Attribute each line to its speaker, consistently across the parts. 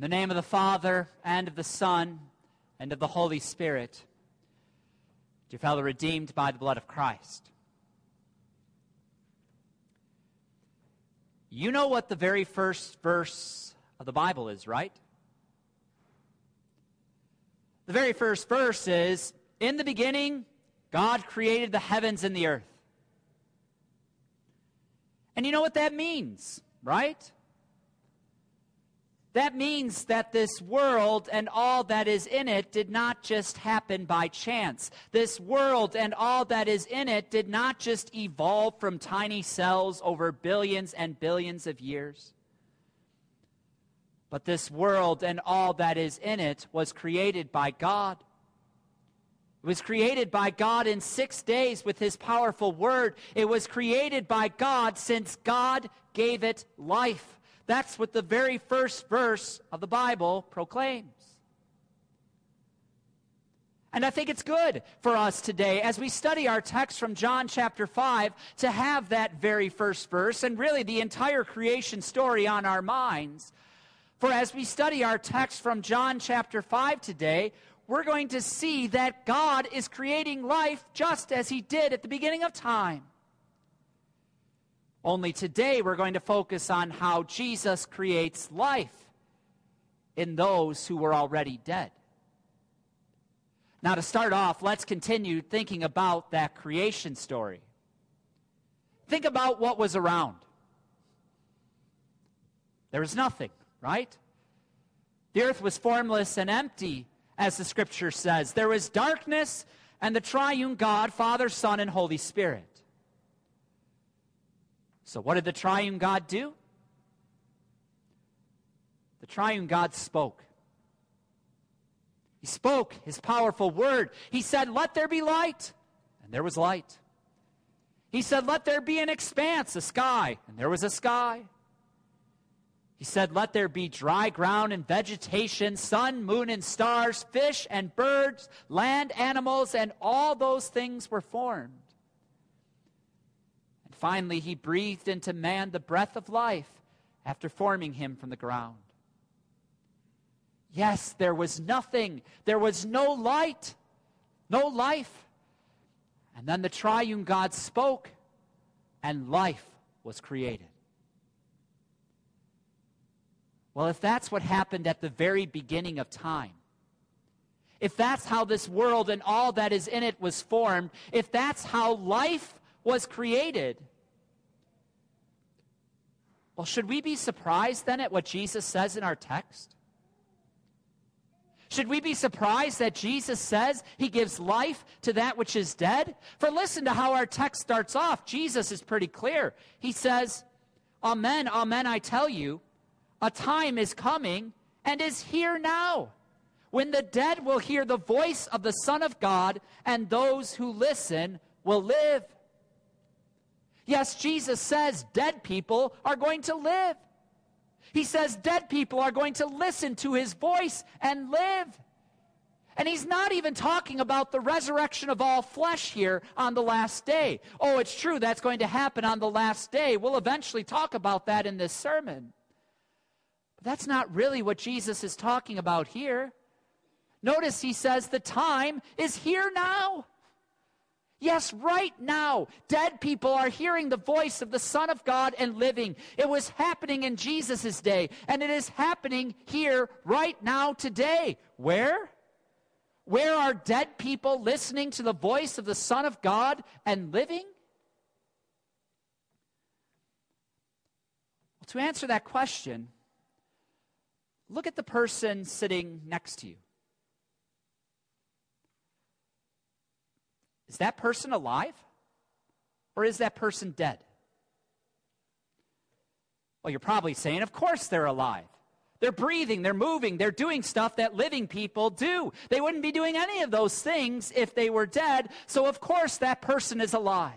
Speaker 1: In the name of the Father, and of the Son, and of the Holy Spirit. Dear fellow redeemed by the blood of Christ. You know what the very first verse of the Bible is, right? The very first verse is, "In the beginning, God created the heavens and the earth." And you know what that means, right? That means that this world and all that is in it did not just happen by chance. This world and all that is in it did not just evolve from tiny cells over billions and billions of years. But this world and all that is in it was created by God. It was created by God in 6 days with His powerful word. It was created by God since God gave it life. That's what the very first verse of the Bible proclaims. And I think it's good for us today, as we study our text from John chapter 5, to have that very first verse and really the entire creation story on our minds. For as we study our text from John chapter 5 today, we're going to see that God is creating life just as He did at the beginning of time. Only today we're going to focus on how Jesus creates life in those who were already dead. Now, to start off, let's continue thinking about that creation story. Think about what was around. There was nothing, right? The earth was formless and empty, as the Scripture says. There was darkness, and the triune God, Father, Son, and Holy Spirit. So what did the triune God do? The triune God spoke. He spoke His powerful word. He said, "Let there be light," and there was light. He said, "Let there be an expanse, a sky," and there was a sky. He said, "Let there be dry ground and vegetation, sun, moon, and stars, fish and birds, land animals," and all those things were formed. Finally, He breathed into man the breath of life after forming him from the ground. Yes, there was nothing. There was no light, no life. And then the triune God spoke, and life was created. Well, if that's what happened at the very beginning of time, if that's how this world and all that is in it was formed, if that's how life was created, well, should we be surprised then at what Jesus says in our text? Should we be surprised that Jesus says He gives life to that which is dead? For listen to how our text starts off. Jesus is pretty clear. He says, "Amen, amen, I tell you, a time is coming and is here now, when the dead will hear the voice of the Son of God, and those who listen will live." Yes, Jesus says dead people are going to live. He says dead people are going to listen to His voice and live. And He's not even talking about the resurrection of all flesh here on the last day. Oh, it's true, that's going to happen on the last day. We'll eventually talk about that in this sermon. But that's not really what Jesus is talking about here. Notice He says the time is here now. Yes, right now, dead people are hearing the voice of the Son of God and living. It was happening in Jesus' day, and it is happening here right now today. Where? Where are dead people listening to the voice of the Son of God and living? Well, to answer that question, look at the person sitting next to you. Is that person alive? Or is that person dead? Well, you're probably saying, of course they're alive. They're breathing, they're moving, they're doing stuff that living people do. They wouldn't be doing any of those things if they were dead, so of course that person is alive.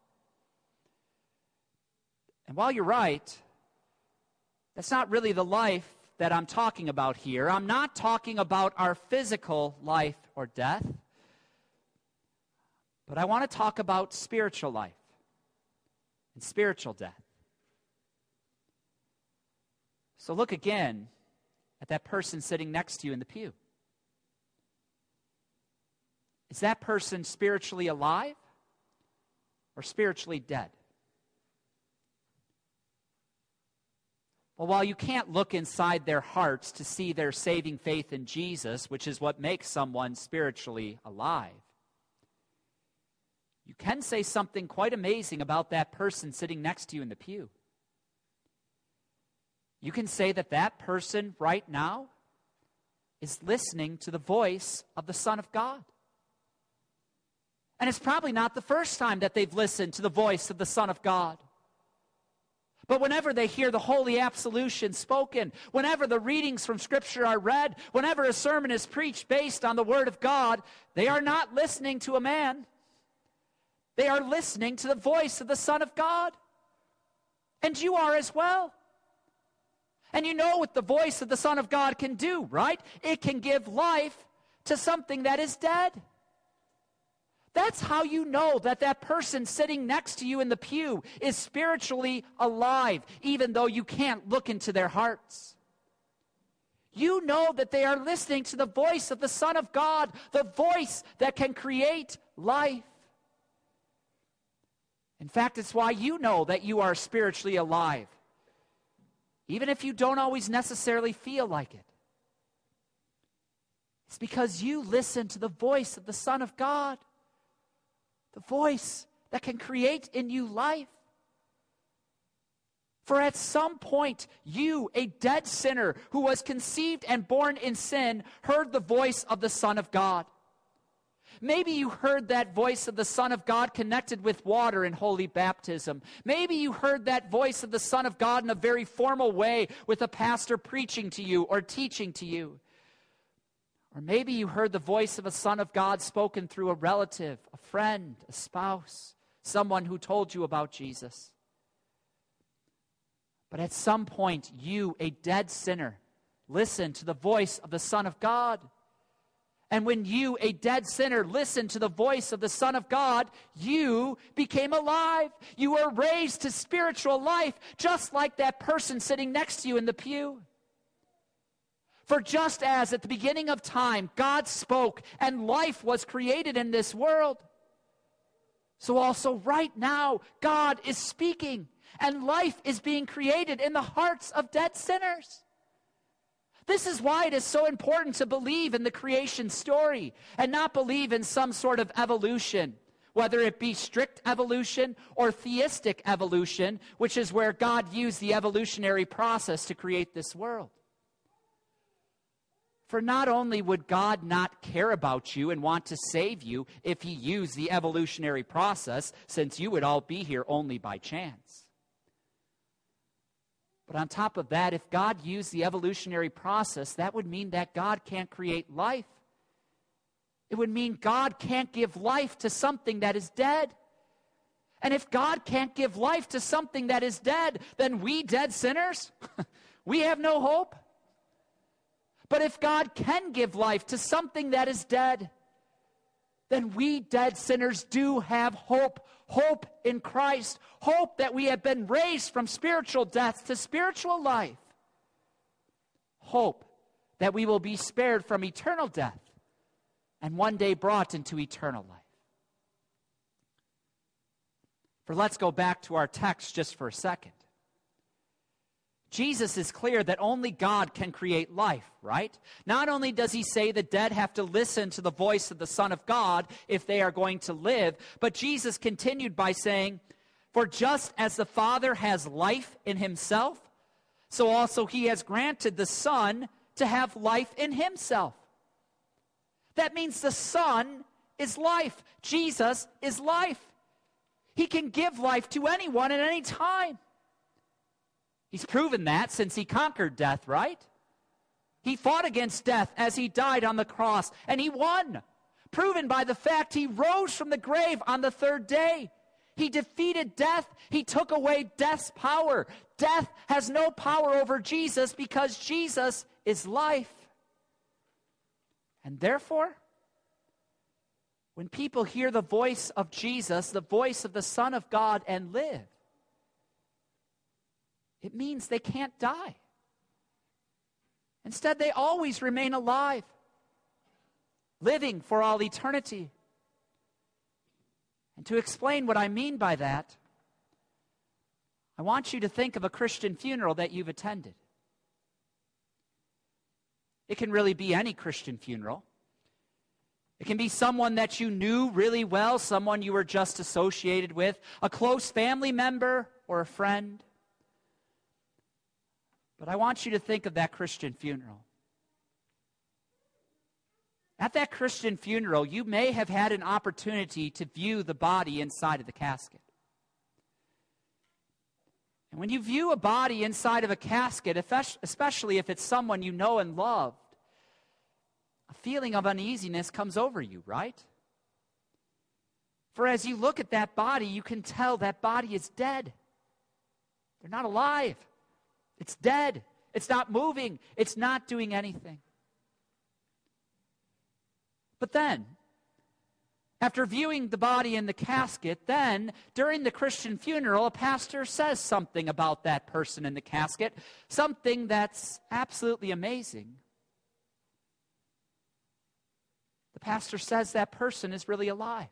Speaker 1: And while you're right, that's not really the life that I'm talking about here. I'm not talking about our physical life or death. But I want to talk about spiritual life and spiritual death. So look again at that person sitting next to you in the pew? Is that person spiritually alive or spiritually dead? Well, while you can't look inside their hearts to see their saving faith in Jesus, which is what makes someone spiritually alive, you can say something quite amazing about that person sitting next to you in the pew. You can say that that person right now is listening to the voice of the Son of God. And it's probably not the first time that they've listened to the voice of the Son of God. But whenever they hear the holy absolution spoken, whenever the readings from Scripture are read, whenever a sermon is preached based on the Word of God, they are not listening to a man. They are listening to the voice of the Son of God. And you are as well. And you know what the voice of the Son of God can do, right? It can give life to something that is dead. That's how you know that that person sitting next to you in the pew is spiritually alive, even though you can't look into their hearts. You know that they are listening to the voice of the Son of God, the voice that can create life. In fact, it's why you know that you are spiritually alive, even if you don't always necessarily feel like it. It's because you listen to the voice of the Son of God. The voice that can create in you life. For at some point, you, a dead sinner who was conceived and born in sin, heard the voice of the Son of God. Maybe you heard that voice of the Son of God connected with water in holy baptism. Maybe you heard that voice of the Son of God in a very formal way with a pastor preaching to you or teaching to you. Or maybe you heard the voice of a Son of God spoken through a relative, a friend, a spouse, someone who told you about Jesus. But at some point, you, a dead sinner, listened to the voice of the Son of God. And when you, a dead sinner, listened to the voice of the Son of God, you became alive. You were raised to spiritual life, just like that person sitting next to you in the pew. For just as at the beginning of time God spoke and life was created in this world, so also right now God is speaking and life is being created in the hearts of dead sinners. This is why it is so important to believe in the creation story and not believe in some sort of evolution, whether it be strict evolution or theistic evolution, which is where God used the evolutionary process to create this world. For not only would God not care about you and want to save you if he used the evolutionary process, since you would all be here only by chance. But on top of that, if God used the evolutionary process, that would mean that God can't create life. It would mean God can't give life to something that is dead. And if God can't give life to something that is dead, then we dead sinners, we have no hope. But if God can give life to something that is dead, then we dead sinners do have hope. Hope in Christ. Hope that we have been raised from spiritual death to spiritual life. Hope that we will be spared from eternal death and one day brought into eternal life. For let's go back to our text just for a second. Jesus is clear that only God can create life, right? Not only does he say the dead have to listen to the voice of the Son of God if they are going to live, but Jesus continued by saying, for just as the Father has life in himself, so also he has granted the Son to have life in himself. That means the Son is life. Jesus is life. He can give life to anyone at any time. He's proven that since he conquered death, right? He fought against death as he died on the cross, and he won. Proven by the fact he rose from the grave on the third day. He defeated death. He took away death's power. Death has no power over Jesus because Jesus is life. And therefore, when people hear the voice of Jesus, the voice of the Son of God, and live, it means they can't die. Instead, they always remain alive, living for all eternity. And to explain what I mean by that, I want you to think of a Christian funeral that you've attended. It can really be any Christian funeral. It can be someone that you knew really well, someone you were just associated with, a close family member or a friend. But I want you to think of that Christian funeral. At that Christian funeral, you may have had an opportunity to view the body inside of the casket. And when you view a body inside of a casket, especially if it's someone you know and loved, a feeling of uneasiness comes over you, right? For as you look at that body, you can tell that body is dead. They're not alive. It's dead. It's not moving. It's not doing anything. But then, after viewing the body in the casket, then, during the Christian funeral, a pastor says something about that person in the casket, something that's absolutely amazing. The pastor says that person is really alive.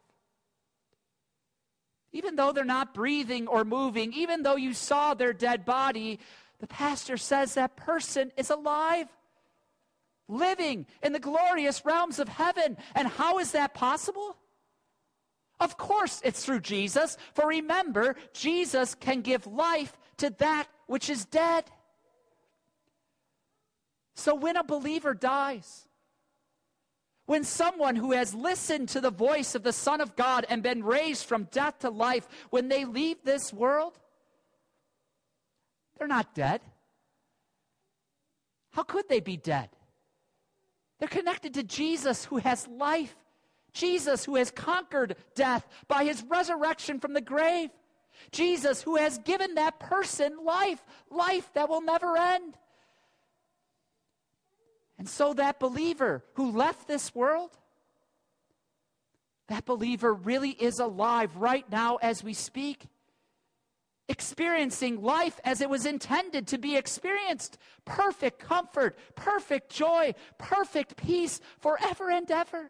Speaker 1: Even though they're not breathing or moving, even though you saw their dead body, the pastor says that person is alive, living in the glorious realms of heaven. And how is that possible? Of course it's through Jesus, for remember, Jesus can give life to that which is dead. So when a believer dies, when someone who has listened to the voice of the Son of God and been raised from death to life, when they leave this world, they're not dead. How could they be dead? They're connected to Jesus who has life. Jesus who has conquered death by his resurrection from the grave. Jesus who has given that person life, life that will never end. And so that believer who left this world, that believer really is alive right now as we speak, experiencing life as it was intended to be experienced. Perfect comfort, perfect joy, perfect peace forever and ever.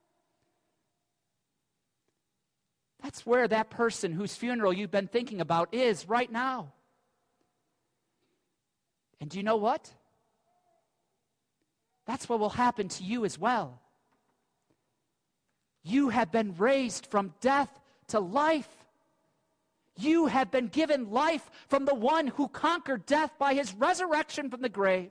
Speaker 1: That's where that person whose funeral you've been thinking about is right now. And do you know what? That's what will happen to you as well. You have been raised from death to life. You have been given life from the one who conquered death by his resurrection from the grave.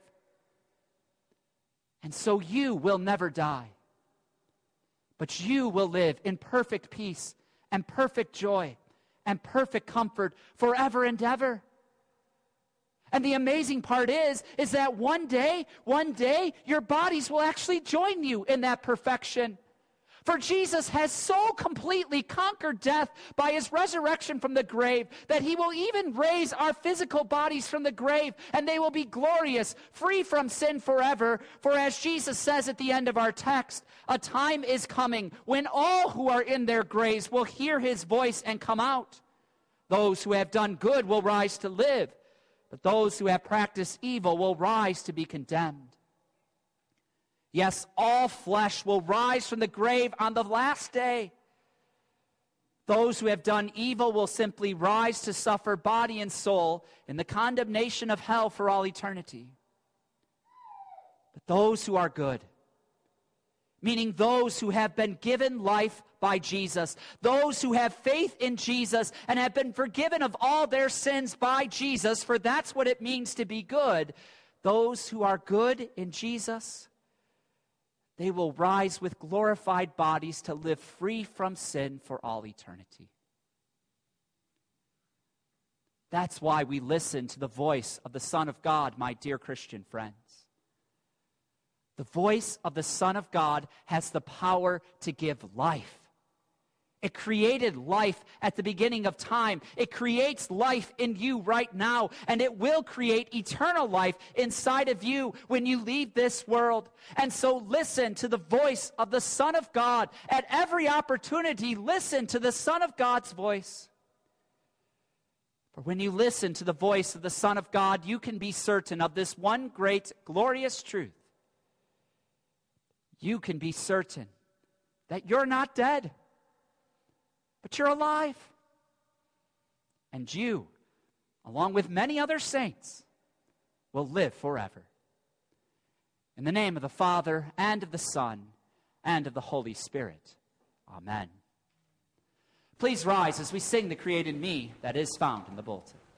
Speaker 1: And so you will never die. But you will live in perfect peace and perfect joy and perfect comfort forever and ever. And the amazing part is that one day, your bodies will actually join you in that perfection. For Jesus has so completely conquered death by his resurrection from the grave that he will even raise our physical bodies from the grave, and they will be glorious, free from sin forever. For as Jesus says at the end of our text, a time is coming when all who are in their graves will hear his voice and come out. Those who have done good will rise to live, but those who have practiced evil will rise to be condemned. Yes, all flesh will rise from the grave on the last day. Those who have done evil will simply rise to suffer body and soul in the condemnation of hell for all eternity. But those who are good, meaning those who have been given life by Jesus, those who have faith in Jesus and have been forgiven of all their sins by Jesus, for that's what it means to be good, those who are good in Jesus, they will rise with glorified bodies to live free from sin for all eternity. That's why we listen to the voice of the Son of God, my dear Christian friends. The voice of the Son of God has the power to give life. It created life at the beginning of time. It creates life in you right now, and it will create eternal life inside of you when you leave this world. And so listen to the voice of the Son of God. At every opportunity, listen to the Son of God's voice. For when you listen to the voice of the Son of God, you can be certain of this one great, glorious truth. You can be certain that you're not dead, but you're alive. And you, along with many other saints, will live forever. In the name of the Father, and of the Son, and of the Holy Spirit. Amen. Please rise as we sing the Create in Me that is found in the bulletin.